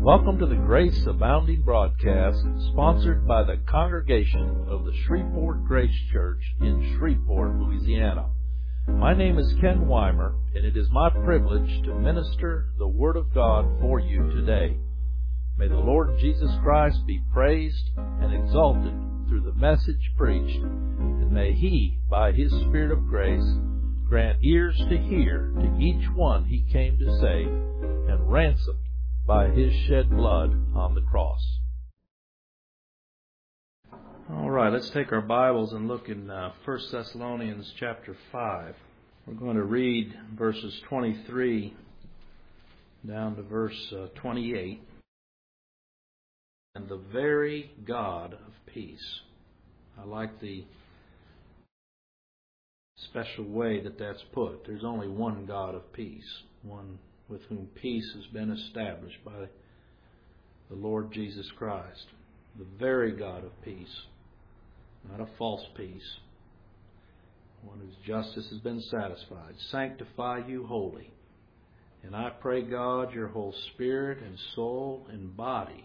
Welcome to the Grace Abounding broadcast, sponsored by the congregation of the Shreveport Grace Church in Shreveport, Louisiana. My name is Ken Weimer, and it is my privilege to minister the Word of God for you today. May the Lord Jesus Christ be praised and exalted through the message preached, and may He, by His Spirit of grace, grant ears to hear to each one He came to save, and ransom by His shed blood on the cross. All right, let's take our Bibles and look in 1 Thessalonians chapter 5. We're going to read verses 23 down to verse 28. And the very God of peace. I like the special way that that's put. There's only one God of peace, one with whom peace has been established by the Lord Jesus Christ. The very God of peace, not a false peace, one whose justice has been satisfied. Sanctify you wholly. And I pray, God, your whole spirit and soul and body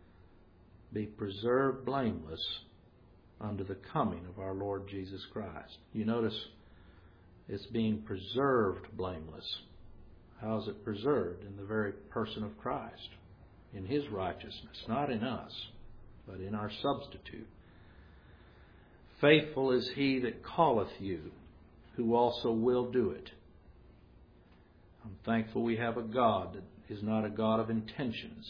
be preserved blameless unto the coming of our Lord Jesus Christ. You notice it's being preserved blameless. How is it preserved? In the very person of Christ, in His righteousness, not in us, but in our substitute. Faithful is He that calleth you, who also will do it. I'm thankful we have a God that is not a God of intentions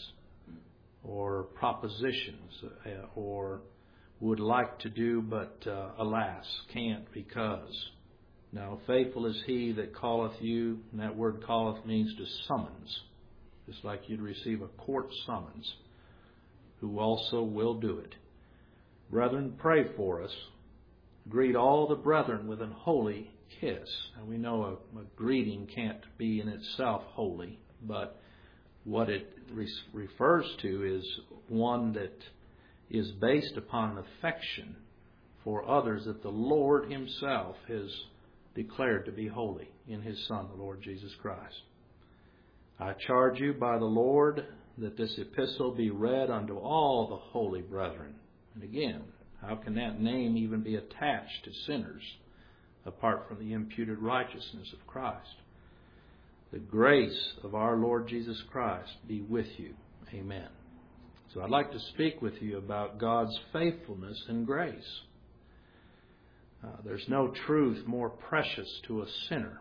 or propositions or would like to do, but alas, can't because. Now, faithful is He that calleth you, and that word calleth means to summons, just like you'd receive a court summons, who also will do it. Brethren, pray for us. Greet all the brethren with an holy kiss. And we know a greeting can't be in itself holy, but what it refers to is one that is based upon affection for others that the Lord Himself has declared to be holy in His Son, the Lord Jesus Christ. I charge you by the Lord that this epistle be read unto all the holy brethren. And again, how can that name even be attached to sinners apart from the imputed righteousness of Christ? The grace of our Lord Jesus Christ be with you. Amen. So I'd like to speak with you about God's faithfulness and grace. There's no truth more precious to a sinner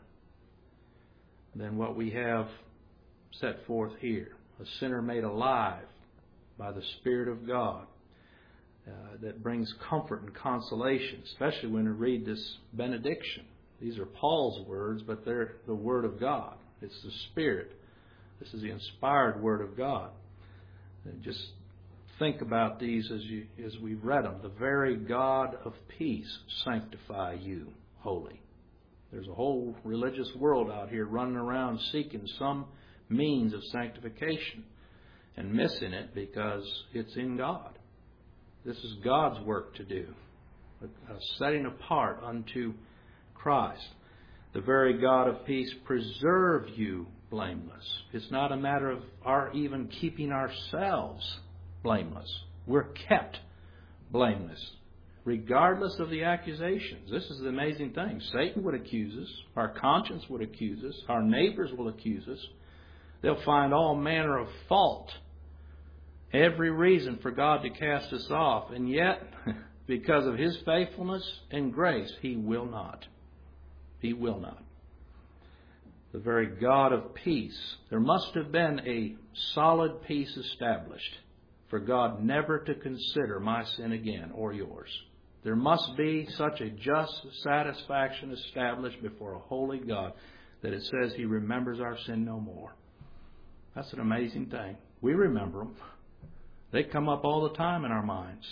than what we have set forth here. A sinner made alive by the Spirit of God that brings comfort and consolation, especially when we read this benediction. These are Paul's words, but they're the Word of God. It's the Spirit. This is the inspired Word of God. And just think about these as we've read them. The very God of peace sanctify you wholly. There's a whole religious world out here running around seeking some means of sanctification and missing it because it's in God. This is God's work to do, a setting apart unto Christ. The very God of peace preserve you blameless. It's not a matter of our even keeping ourselves blameless. We're kept blameless, regardless of the accusations. This is the amazing thing. Satan would accuse us. Our conscience would accuse us. Our neighbors will accuse us. They'll find all manner of fault, every reason for God to cast us off. And yet, because of His faithfulness and grace, He will not. He will not. The very God of peace. There must have been a solid peace established for God never to consider my sin again or yours. There must be such a just satisfaction established before a holy God that it says He remembers our sin no more. That's an amazing thing. We remember them. They come up all the time in our minds.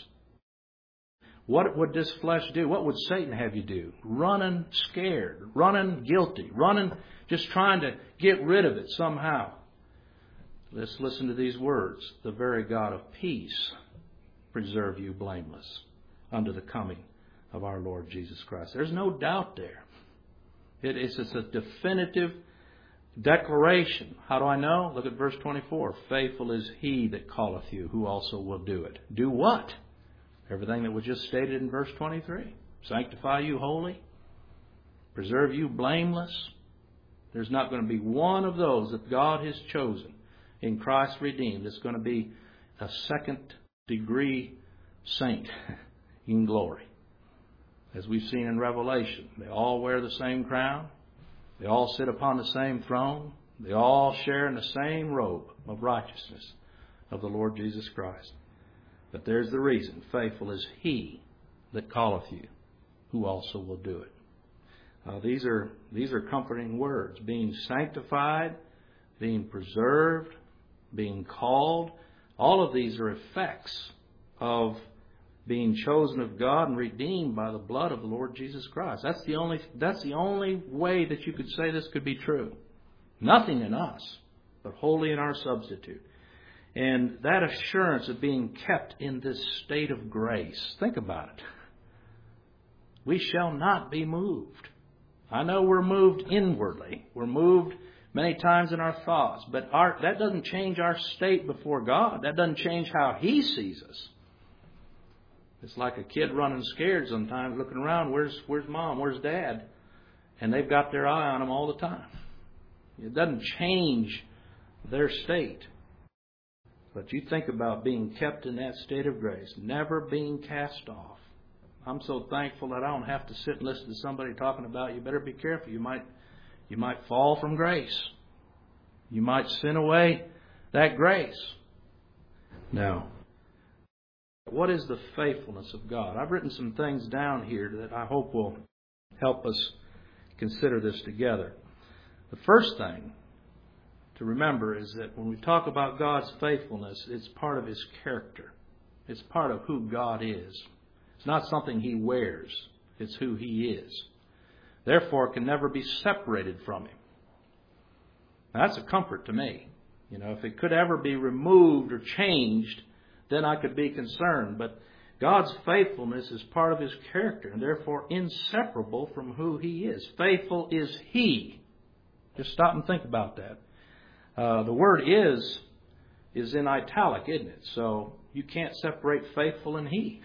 What would this flesh do? What would Satan have you do? Running scared, running guilty, running just trying to get rid of it somehow. Let's listen to these words. The very God of peace preserve you blameless unto the coming of our Lord Jesus Christ. There's no doubt there. It's a definitive Declaration. How do I know? Look at verse 24. Faithful is he that calleth you, who also will do it. Do what? Everything that was just stated in verse 23. Sanctify you holy. Preserve you blameless. There's not going to be one of those that God has chosen in Christ redeemed that's going to be a second degree saint in glory. As we've seen in Revelation, they all wear the same crown. They all sit upon the same throne. They all share in the same robe of righteousness of the Lord Jesus Christ. But there's the reason. Faithful is he that calleth you, who also will do it. These are comforting words. Being sanctified, being preserved, being called. All of these are effects of being chosen of God and redeemed by the blood of the Lord Jesus Christ. That's the only way that you could say this could be true. Nothing in us, but wholly in our substitute. And that assurance of being kept in this state of grace. Think about it. We shall not be moved. I know we're moved inwardly. We're moved many times in our thoughts. But that doesn't change our state before God. That doesn't change how He sees us. It's like a kid running scared sometimes, looking around. Where's Mom? Where's Dad? And they've got their eye on them all the time. It doesn't change their state. But you think about being kept in that state of grace, never being cast off. I'm so thankful that I don't have to sit and listen to somebody talking about, you better be careful. You might fall from grace. You might sin away that grace. Now, what is the faithfulness of God? I've written some things down here that I hope will help us consider this together. The first thing to remember is that when we talk about God's faithfulness, it's part of His character. It's part of who God is. It's not something He wears. It's who He is. Therefore, it can never be separated from Him. Now, that's a comfort to me. If it could ever be removed or changed, then I could be concerned. But God's faithfulness is part of His character and therefore inseparable from who He is. Faithful is He. Just stop and think about that. The word is in italic, isn't it? So you can't separate faithful and He.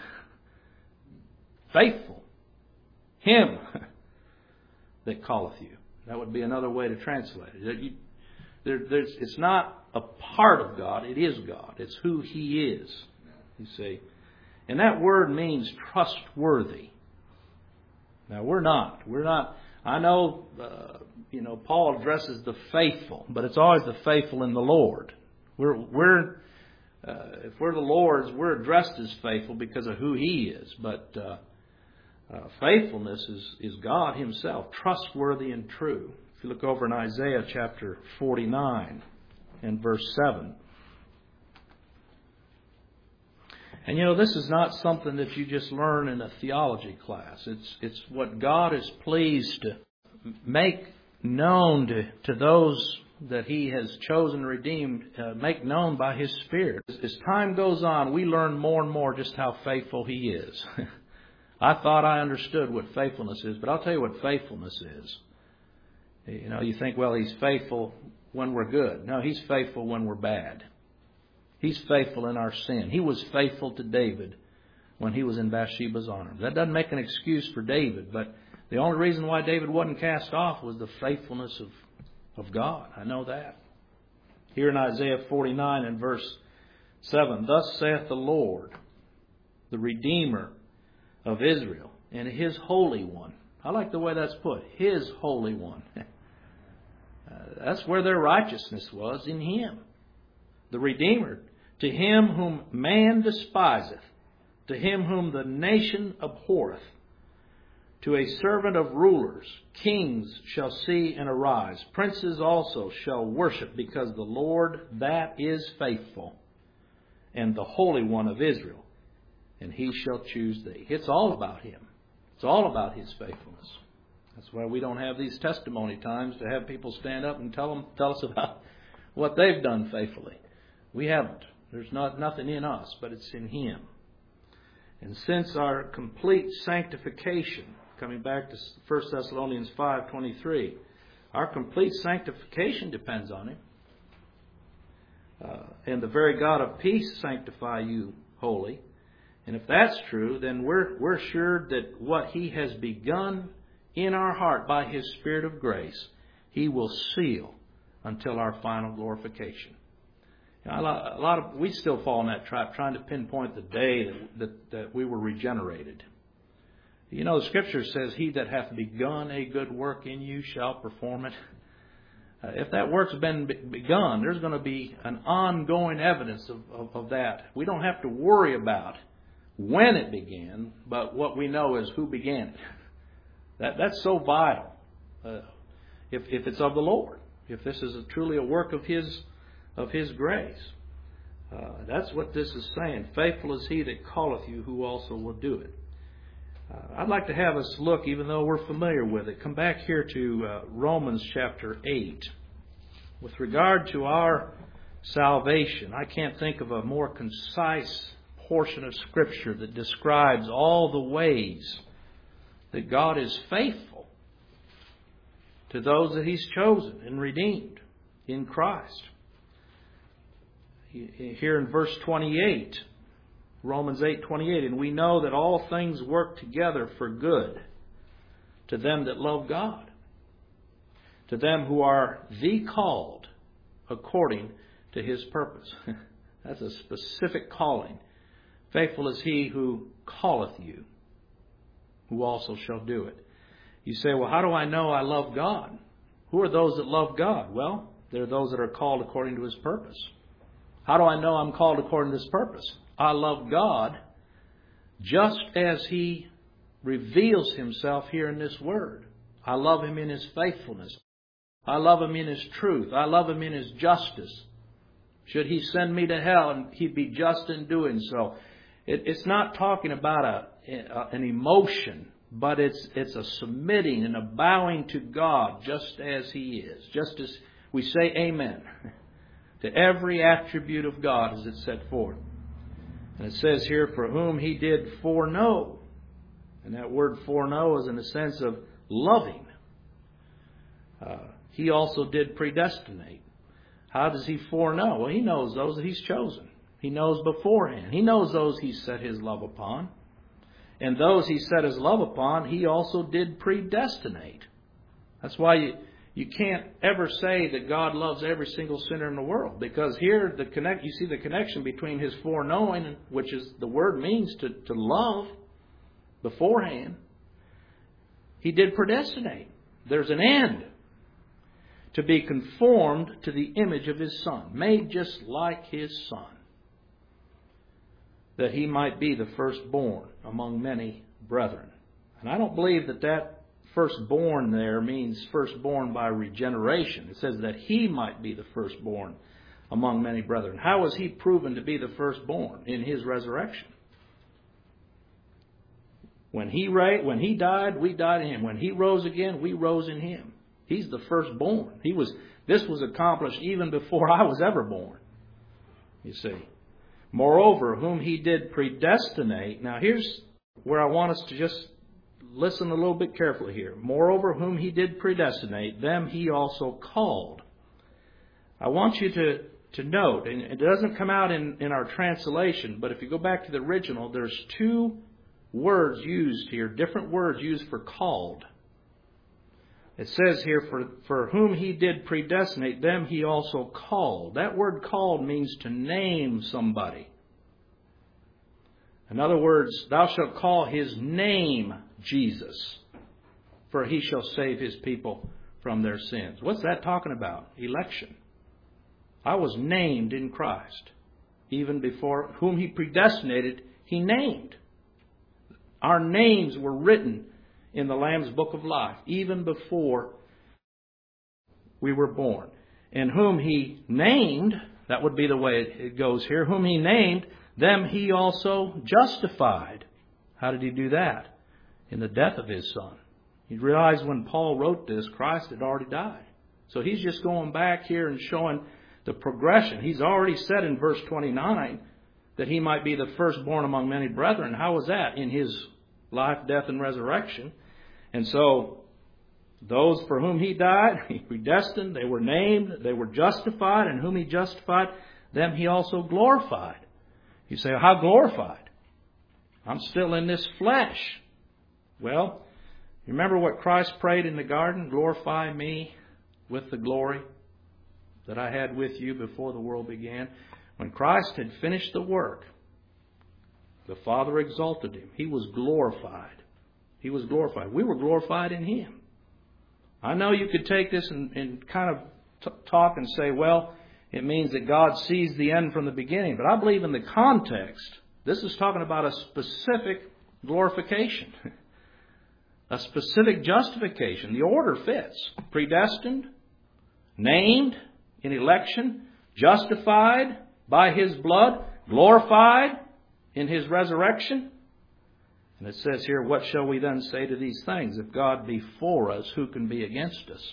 Faithful. Him that calleth you. That would be another way to translate it. It's not a part of God. It is God. It's who He is. You see. And that word means trustworthy. Now, we're not. I know, Paul addresses the faithful, but it's always the faithful in the Lord. If we're the Lord's, we're addressed as faithful because of who He is. But faithfulness is God Himself, trustworthy and true. If you look over in Isaiah chapter 49 and verse 7. And this is not something that you just learn in a theology class. It's what God is pleased to make known to those that He has chosen and redeemed, make known by His Spirit. As time goes on, we learn more and more just how faithful He is. I thought I understood what faithfulness is, but I'll tell you what faithfulness is. You think, well, He's faithful when we're good. No, He's faithful when we're bad. He's faithful in our sin. He was faithful to David when he was in Bathsheba's arms. That doesn't make an excuse for David, but the only reason why David wasn't cast off was the faithfulness of God. I know that. Here in Isaiah 49 and verse 7, thus saith the Lord, the Redeemer of Israel, and His Holy One. I like the way that's put. His Holy One. That's where their righteousness was, in Him. The Redeemer. To Him whom man despiseth, to him whom the nation abhorreth, to a servant of rulers, kings shall see and arise. Princes also shall worship, because the Lord, that is faithful, and the Holy One of Israel, and He shall choose thee. It's all about Him. It's all about His faithfulness. That's why we don't have these testimony times to have people stand up and tell us about what they've done faithfully. We haven't. There's nothing in us, but it's in Him. And since our complete sanctification, coming back to 1 Thessalonians 5:23, Our complete sanctification depends on Him. And the very God of peace sanctify you wholly. And if that's true, then we're assured that what He has begun in our heart by His Spirit of grace, He will seal until our final glorification. We still fall in that trap, trying to pinpoint the day that we were regenerated. You know, the Scripture says, "He that hath begun a good work in you shall perform it." If that work's been begun, there's going to be an ongoing evidence of that. We don't have to worry about when it began, but what we know is who began it. That's so vital. If it's of the Lord, if this is truly a work of His grace, that's what this is saying. Faithful is He that calleth you, who also will do it. I'd like to have us look, even though we're familiar with it, come back here to Romans chapter 8. With regard to our salvation, I can't think of a more concise portion of Scripture that describes all the ways that God is faithful to those that He's chosen and redeemed in Christ. Here in verse 28, Romans 8:28, "And we know that all things work together for good to them that love God, to them who are the called according to His purpose." That's a specific calling. "Faithful is He who calleth you, who also shall do it." You say, "Well, how do I know I love God?" Who are those that love God? Well, they're those that are called according to His purpose. How do I know I'm called according to His purpose? I love God just as He reveals Himself here in this Word. I love Him in His faithfulness. I love Him in His truth. I love Him in His justice. Should He send me to hell, and He'd be just in doing so. It's not talking about an emotion, but it's a submitting and a bowing to God just as He is. Just as we say amen to every attribute of God as it's set forth. And it says here, "For whom He did foreknow." And that word foreknow is in the sense of loving. He also did predestinate. How does He foreknow? Well, He knows those that He's chosen. He knows beforehand. He knows those He set His love upon. And those He set His love upon, He also did predestinate. That's why you can't ever say that God loves every single sinner in the world. Because here you see the connection between His foreknowing, which is the word means to love beforehand. He did predestinate. There's an end. To be conformed to the image of His Son, made just like His Son, that He might be the firstborn among many brethren. And I don't believe that firstborn there means firstborn by regeneration. It says that He might be the firstborn among many brethren. How was He proven to be the firstborn? In His resurrection. When He died, we died in Him. When He rose again, we rose in Him. He's the firstborn. This was accomplished even before I was ever born. You see. Moreover, whom He did predestinate. Now here's where I want us to just listen a little bit carefully here. Moreover, whom He did predestinate, them He also called. I want you to note, and it doesn't come out in our translation, but if you go back to the original, there's two words used here, different words used for called. It says here, for whom He did predestinate, them He also called. That word called means to name somebody. In other words, thou shalt call His name Jesus, for He shall save His people from their sins. What's that talking about? Election. I was named in Christ. Even before whom He predestinated, He named. Our names were written in the Lamb's Book of Life, even before we were born. And whom He named, that would be the way it goes here, whom He named, them He also justified. How did He do that? In the death of His Son. You realize when Paul wrote this, Christ had already died. So he's just going back here and showing the progression. He's already said in verse 29 that He might be the firstborn among many brethren. How was that? In His life, death, and resurrection. And so Those for whom He died, He predestined, they were named, they were justified, and whom He justified, them He also glorified. You say, how glorified? I'm still in this flesh. Well, you remember what Christ prayed in the garden? Glorify me with the glory that I had with you before the world began. When Christ had finished the work, the Father exalted Him. He was glorified. He was glorified. We were glorified in Him. I know you could take this and kind of talk and say, well, it means that God sees the end from the beginning. But I believe in the context, this is talking about a specific glorification. A specific justification. The order fits. Predestined, named in election, justified by His blood, glorified in His resurrection. And it says here, what shall we then say to these things? If God be for us, who can be against us?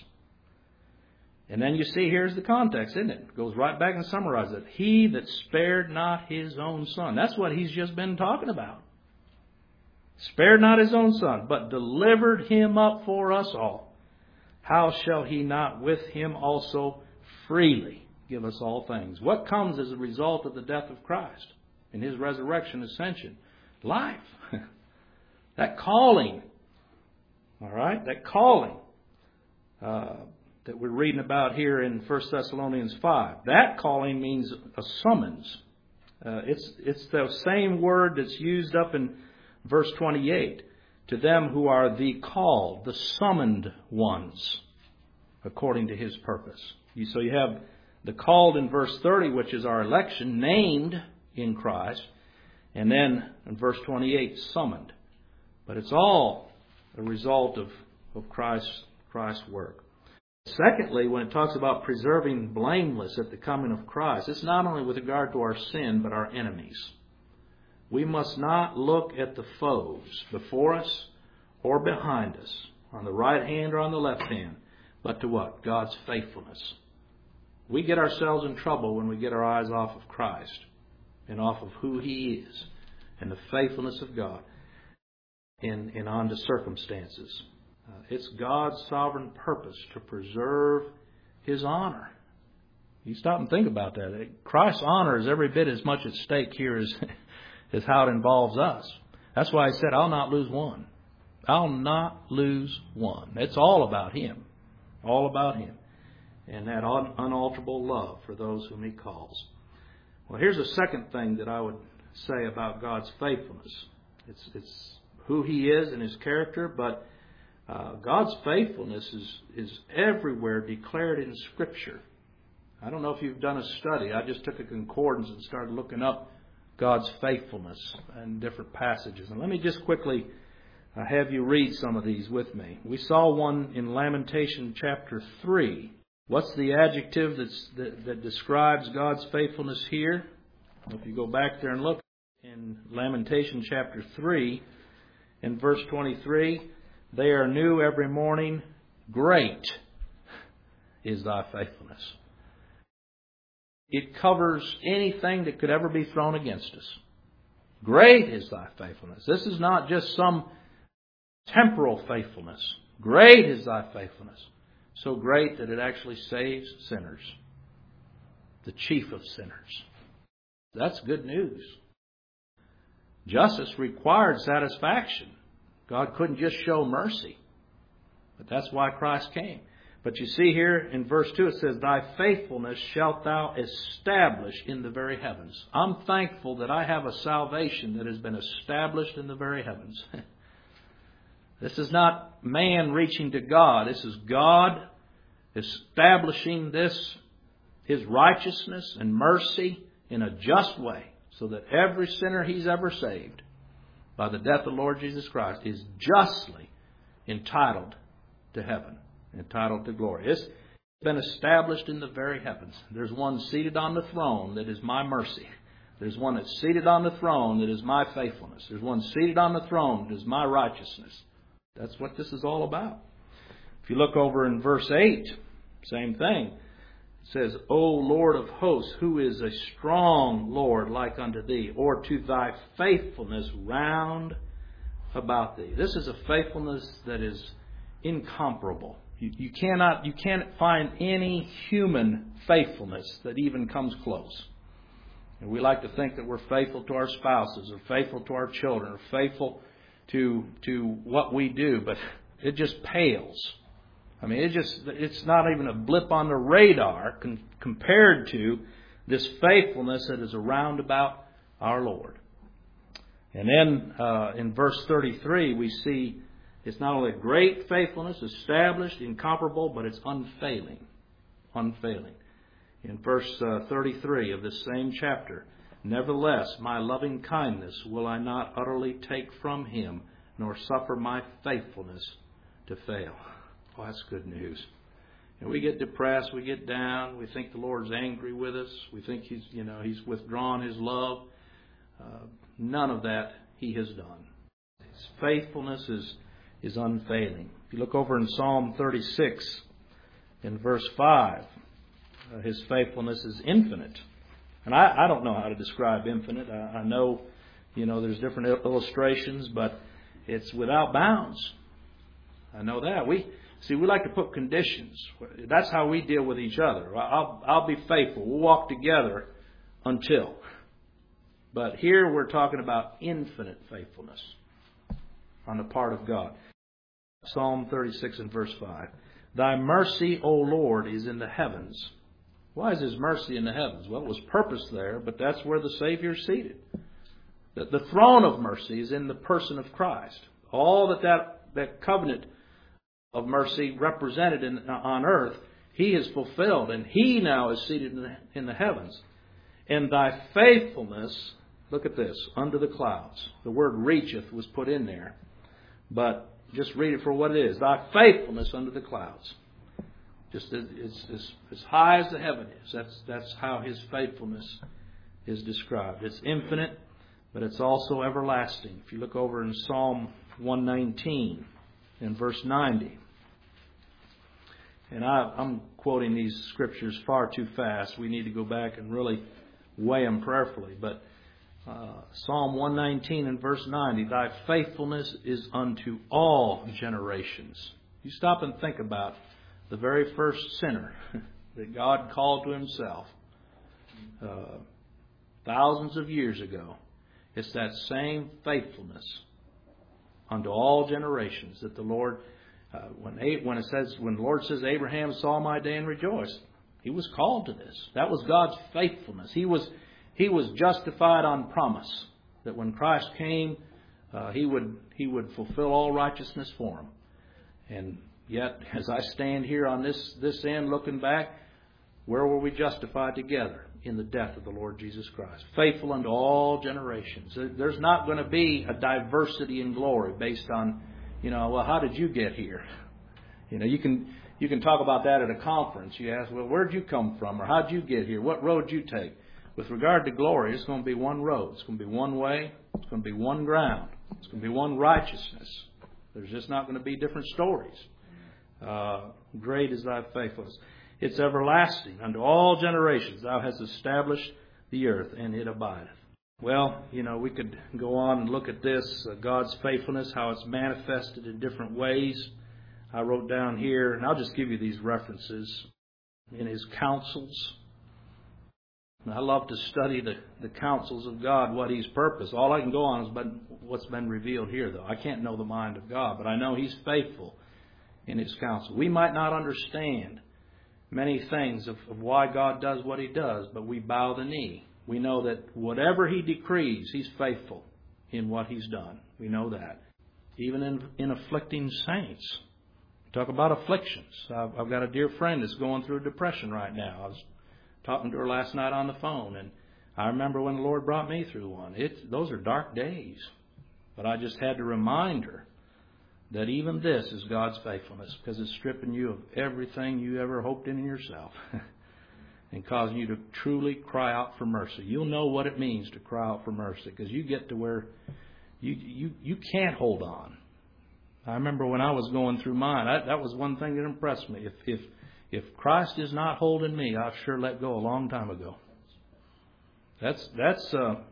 And then you see, here's the context, isn't it? It goes right back and summarizes it. He that spared not His own Son. That's what He's just been talking about. Spared not His own Son, but delivered Him up for us all. How shall He not with Him also freely give us all things? What comes as a result of the death of Christ and His resurrection, ascension? Life. That calling. All right? That calling that we're reading about here in 1 Thessalonians 5. That calling means a summons. It's the same word that's used up in verse 28. To them who are the called, the summoned ones, according to His purpose. So you have the called in verse 30, which is our election, named in Christ. And then in verse 28, summoned. But it's all a result of Christ's work. Secondly, when it talks about preserving blameless at the coming of Christ, it's not only with regard to our sin, but our enemies. We must not look at the foes before us or behind us, on the right hand or on the left hand, but to what? God's faithfulness. We get ourselves in trouble when we get our eyes off of Christ and off of who He is and the faithfulness of God and on to circumstances. It's God's sovereign purpose to preserve His honor. You stop and think about that. Christ's honor is every bit as much at stake here as how it involves us. That's why He said, I'll not lose one. I'll not lose one. It's all about Him. All about Him. And that unalterable love for those whom He calls. Well, here's a second thing that I would say about God's faithfulness. It's who He is and His character, but God's faithfulness is everywhere declared in Scripture. I don't know if you've done a study. I just took a concordance and started looking up God's faithfulness in different passages. And let me just quickly have you read some of these with me. We saw one in Lamentation chapter 3. What's the adjective that describes God's faithfulness here? If you go back there and look in Lamentation chapter 3, in verse 23, they are new every morning. Great is thy faithfulness. It covers anything that could ever be thrown against us. Great is thy faithfulness. This is not just some temporal faithfulness. Great is thy faithfulness. So great that it actually saves sinners. The chief of sinners. That's good news. Justice required satisfaction. God couldn't just show mercy. But that's why Christ came. But you see here in verse 2 it says, thy faithfulness shalt thou establish in the very heavens. I'm thankful that I have a salvation that has been established in the very heavens. This is not man reaching to God. This is God establishing this, His righteousness and mercy in a just way, so that every sinner He's ever saved by the death of the Lord Jesus Christ is justly entitled to heaven, entitled to glory. It's been established in the very heavens. There's one seated on the throne that is my mercy. There's one that's seated on the throne that is my faithfulness. There's one seated on the throne that is my righteousness. That's what this is all about. If you look over in verse 8, same thing. It says, O Lord of hosts, who is a strong Lord like unto thee, or to thy faithfulness round about thee. This is a faithfulness that is incomparable. You can't find any human faithfulness that even comes close. And we like to think that we're faithful to our spouses, or faithful to our children, or faithful to what we do, but it just pales. I mean, it's not even a blip on the radar compared to this faithfulness that is around about our Lord. And then in verse 33, we see it's not only great faithfulness, established, incomparable, but it's unfailing. Unfailing. In verse 33 of this same chapter, nevertheless, my loving kindness will I not utterly take from him, nor suffer my faithfulness to fail. Oh, that's good news. And we get depressed, we get down, we think the Lord's angry with us, we think He's withdrawn His love. None of that He has done. His faithfulness is unfailing. If you look over in Psalm 36, in verse 5, His faithfulness is infinite. And I don't know how to describe infinite. I know, there's different illustrations, but it's without bounds. I know that. We like to put conditions. That's how we deal with each other. I'll be faithful. We'll walk together until. But here we're talking about infinite faithfulness on the part of God. Psalm 36 and verse 5. Thy mercy, O Lord, is in the heavens. Why is His mercy in the heavens? Well, it was purposed there, but that's where the Savior is seated. The throne of mercy is in the person of Christ. All that covenant of mercy represented on earth, He has fulfilled, and He now is seated in the heavens. And thy faithfulness, look at this, under the clouds. The word reacheth was put in there, but just read it for what it is. Thy faithfulness under the clouds. Just it's as high as the heaven is. That's how His faithfulness is described. It's infinite, but it's also everlasting. If you look over in Psalm 119 in verse 90. And I'm quoting these scriptures far too fast. We need to go back and really weigh them prayerfully. But Psalm 119 and verse 90, thy faithfulness is unto all generations. You stop and think about the very first sinner that God called to Himself thousands of years ago. It's that same faithfulness unto all generations that the Lord, when the Lord says, Abraham saw my day and rejoiced, he was called to this. That was God's faithfulness. He was justified on promise that when Christ came, He would fulfill all righteousness for him. And yet, as I stand here on this end looking back, where were we justified together? In the death of the Lord Jesus Christ. Faithful unto all generations. There's not going to be a diversity in glory based on, well, how did you get here? You can talk about that at a conference. You ask, well, where'd you come from? Or how'd you get here? What road did you take? With regard to glory, it's going to be one road. It's going to be one way. It's going to be one ground. It's going to be one righteousness. There's just not going to be different stories. Great is thy faithfulness. It's everlasting. Unto all generations thou hast established the earth, and it abideth. Well, we could go on and look at this, God's faithfulness, how it's manifested in different ways. I wrote down here, and I'll just give you these references. In His counsels. And I love to study the counsels of God, what He's purposed. All I can go on is what's been revealed here, though. I can't know the mind of God, but I know He's faithful in His counsel. We might not understand many things of why God does what He does, but we bow the knee. We know that whatever He decrees, He's faithful in what He's done. We know that. Even in afflicting saints. Talk about afflictions. I've got a dear friend that's going through depression right now. I was talking to her last night on the phone, and I remember when the Lord brought me through one. Those are dark days. But I just had to remind her that even this is God's faithfulness, because it's stripping you of everything you ever hoped in yourself and causing you to truly cry out for mercy. You'll know what it means to cry out for mercy, because you get to where you can't hold on. I remember when I was going through mine, that was one thing that impressed me. If Christ is not holding me, I've sure let go a long time ago.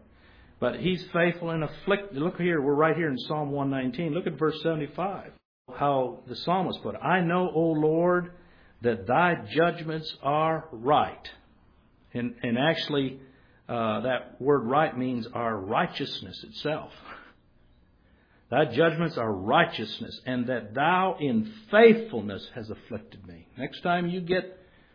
But He's faithful in afflict. Look here, we're right here in Psalm 119. Look at verse 75. how the psalmist put it. I know, O Lord, that thy judgments are right. And actually, that word right means our righteousness itself. Thy judgments are righteousness, and that thou in faithfulness has afflicted me. Next time you get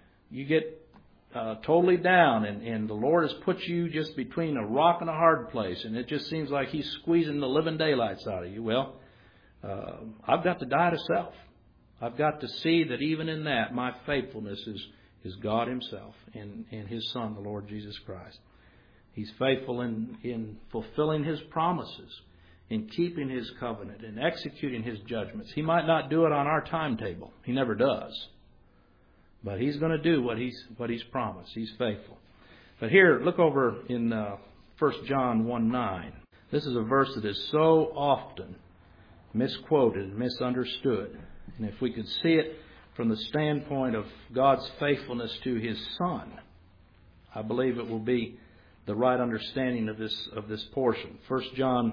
totally down, and the Lord has put you just between a rock and a hard place, and it just seems like He's squeezing the living daylights out of you. Well, I've got to die to self. I've got to see that even in that, my faithfulness is God Himself and His Son, the Lord Jesus Christ. He's faithful in fulfilling His promises, in keeping His covenant, in executing His judgments. He might not do it on our timetable. He never does. But He's going to do what He's promised. He's faithful. But here, look over in 1 John 1:9. This is a verse that is so often misquoted and misunderstood. And if we could see it from the standpoint of God's faithfulness to His Son, I believe it will be the right understanding of this portion. 1 John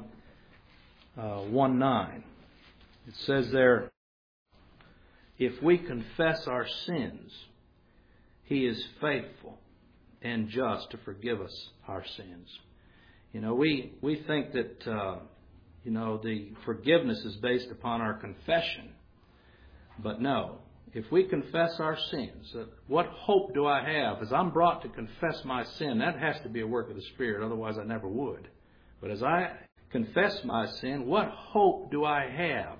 1:9. It says there, if we confess our sins, He is faithful and just to forgive us our sins. You know, we think that the forgiveness is based upon our confession. But no, if we confess our sins, what hope do I have? As I'm brought to confess my sin, that has to be a work of the Spirit, otherwise I never would. But as I confess my sin, what hope do I have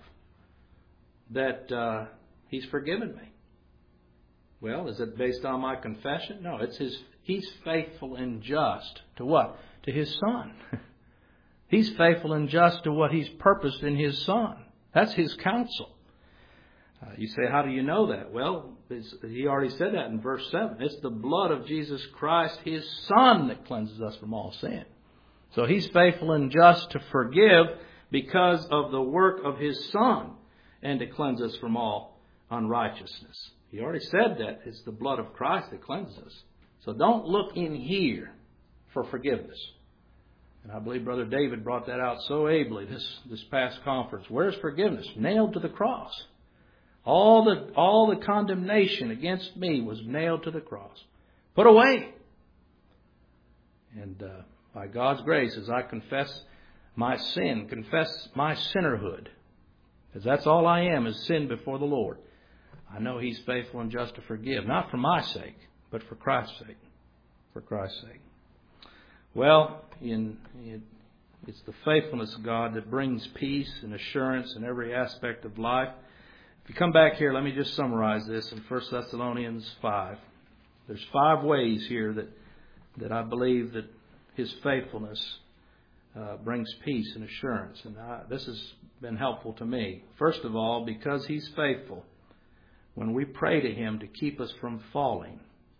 that He's forgiven me? Well, is it based on my confession? No, it's He's faithful and just to what? To His Son. He's faithful and just to what He's purposed in His Son. That's His counsel. You say, how do you know that? Well, He already said that in verse 7. It's the blood of Jesus Christ, His Son, that cleanses us from all sin. So He's faithful and just to forgive because of the work of His Son and to cleanse us from all unrighteousness. He already said that it's the blood of Christ that cleanses us. So don't look in here for forgiveness. And I believe Brother David brought that out so ably this past conference. Where's forgiveness? Nailed to the cross. All the condemnation against me was nailed to the cross. Put away. And by God's grace, as I confess my sin, confess my sinnerhood, because that's all I am is sin before the Lord, I know He's faithful and just to forgive. Not for my sake, but for Christ's sake. For Christ's sake. Well, it's the faithfulness of God that brings peace and assurance in every aspect of life. If you come back here, let me just summarize this in 1 Thessalonians 5. There's 5 ways here that I believe that His faithfulness brings peace and assurance. And this has been helpful to me. First of all, because He's faithful, when we pray to Him to keep us from falling,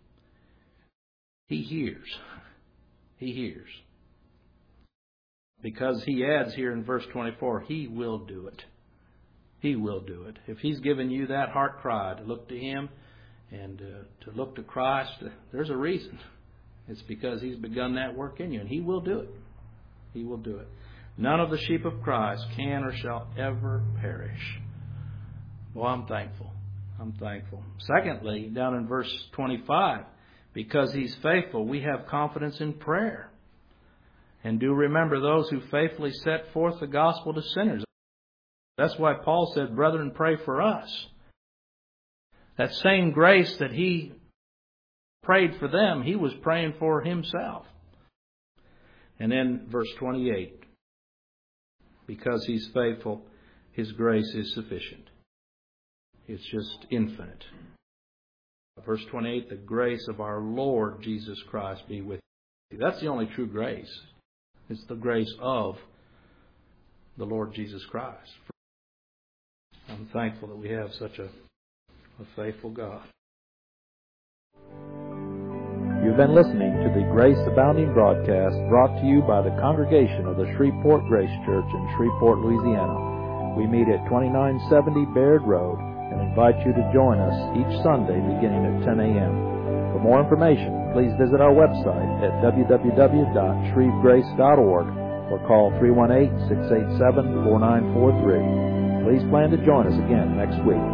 He hears. He hears. Because He adds here in verse 24, He will do it. He will do it. If He's given you that heart cry to look to Him and to look to Christ, there's a reason. It's because He's begun that work in you, and He will do it. He will do it. None of the sheep of Christ can or shall ever perish. Well, I'm thankful. I'm thankful. Secondly, down in verse 25, because He's faithful, we have confidence in prayer. And do remember those who faithfully set forth the gospel to sinners. That's why Paul said, brethren, pray for us. That same grace that he prayed for them, he was praying for himself. And then verse 28, because He's faithful, His grace is sufficient. It's just infinite. Verse 28, the grace of our Lord Jesus Christ be with you. That's the only true grace. It's the grace of the Lord Jesus Christ. I'm thankful that we have such a faithful God. You've been listening to the Grace Abounding broadcast brought to you by the congregation of the Shreveport Grace Church in Shreveport, Louisiana. We meet at 2970 Baird Road and invite you to join us each Sunday beginning at 10 a.m. For more information, please visit our website at www.shrevegrace.org or call 318-687-4943. Please plan to join us again next week.